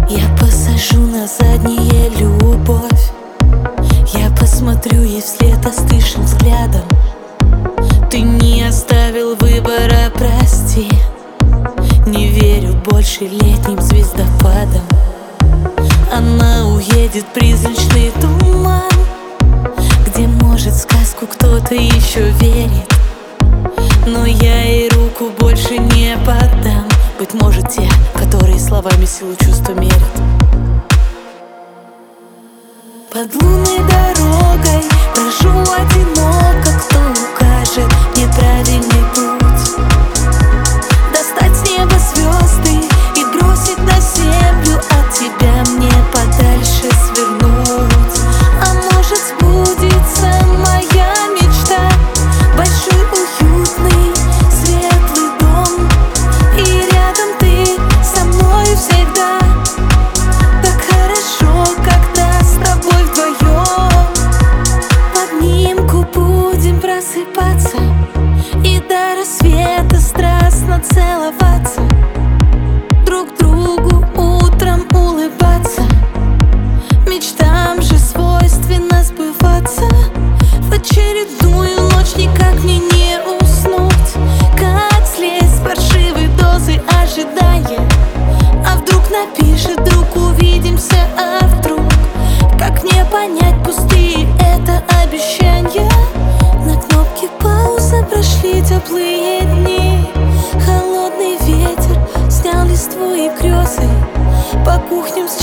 Я посажу на заднее любовь. Я посмотрю ей вслед остывшим взглядом. Ты не оставил выбора, прости. Не верю больше летним звездопадам. Она уедет в призрачный туман, где, может, в сказку кто-то еще верит. Но я ей руку больше не подам. Быть может, те, которые словами силу чувства мерят. Под лунной дорогой брожу одиноко. Кто укажет мне правильный путь? Достать с неба звезды и бросить на землю. От тебя мне подальше свернуть. А может, сбудется моя мечта. Большой, уютный, светлый дом. И рядом ты со мной всегда. Так хорошо, когда с тобой вдвоем. В обнимку будем просыпаться и до рассвета страстно целоваться. Друг другу утром улыбаться. Мечтам же свойственно сбываться. В очередную ночь никак мне не уснуть. Как слезть с паршивой дозы ожидания? А вдруг напишет друг, увидимся, а вдруг? Как мне понять, пустые это обещания? На кнопке пауза прошли теплые дни. Холодный ветер снял листву и грезы. По кухням с